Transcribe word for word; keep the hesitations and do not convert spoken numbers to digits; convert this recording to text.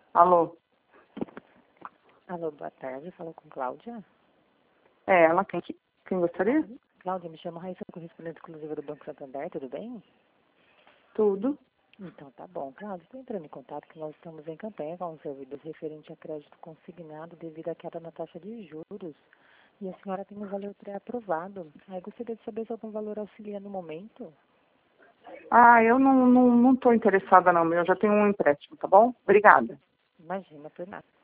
Alô? Alô, boa tarde. Fala com Cláudia. É, ela quem, quem gostaria? Cláudia, me chamo Raíssa, correspondente exclusiva do Banco Santander, tudo bem? Tudo. Então tá bom. Cláudia, estou entrando em contato que nós estamos em campanha com um servidor referente a crédito consignado devido à queda na taxa de juros. E a senhora tem um valor pré-aprovado. Aí gostaria de saber se algum valor auxilia no momento. Ah, eu não, não, não tô interessada não, eu já tenho um empréstimo, tá bom? Obrigada. Imagina, por nada.